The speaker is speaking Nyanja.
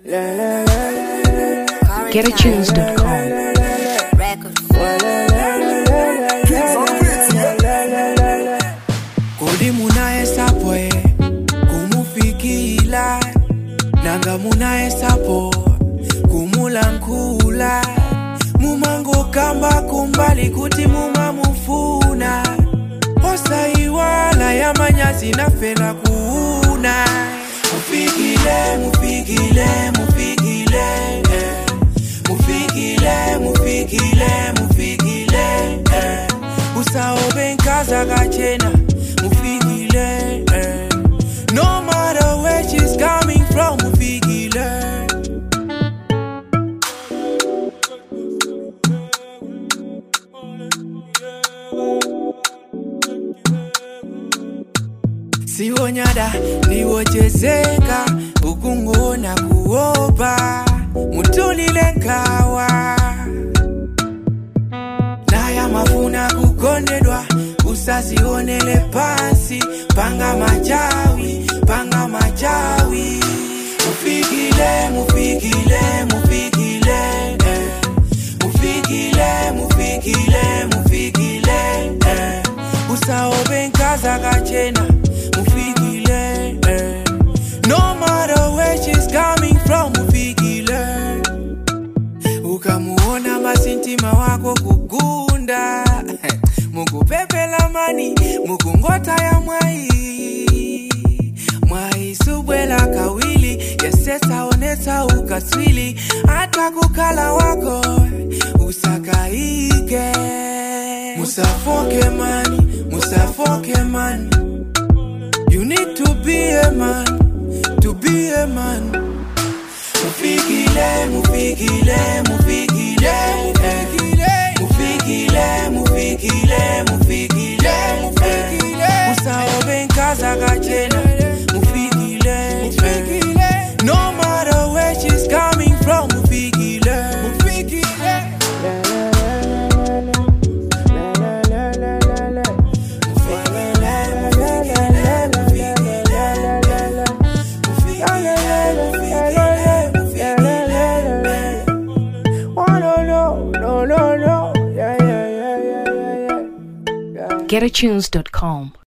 GetAtunes.com. Kodi munaesa poe kumufikila nanga munaesa po kumulankula mumango kamba kumbali kuti mumamufuna osaiwala ya manyazi na fela kuuna mufikile mufikile mufikile mufikile mufikile mufikile usaobe nkaza kachena mufikile no matter where she's coming from mufikile siwonyada niwochezeka ukungona kuopa mutulile nkawa naya mafuna kukondedwa usazionele pasi panga machawi mufikile mufikile mufikile mufikile mufikile mufikile usaobe nkaza kachena mufikile no matter where she's coming from mufikile ukamuona masintima wako kugunda mukupepela mani mukungota ya mwai subwela kawili yesesa oneta ukaswili hata kukala wako usakaike musafoke mani you need to be a man mufikile mufikile mufikile mufikile mufikile mufikile usaobe nkaza kachena mufikile no matter where she's coming from mufikile GetAtunes.com.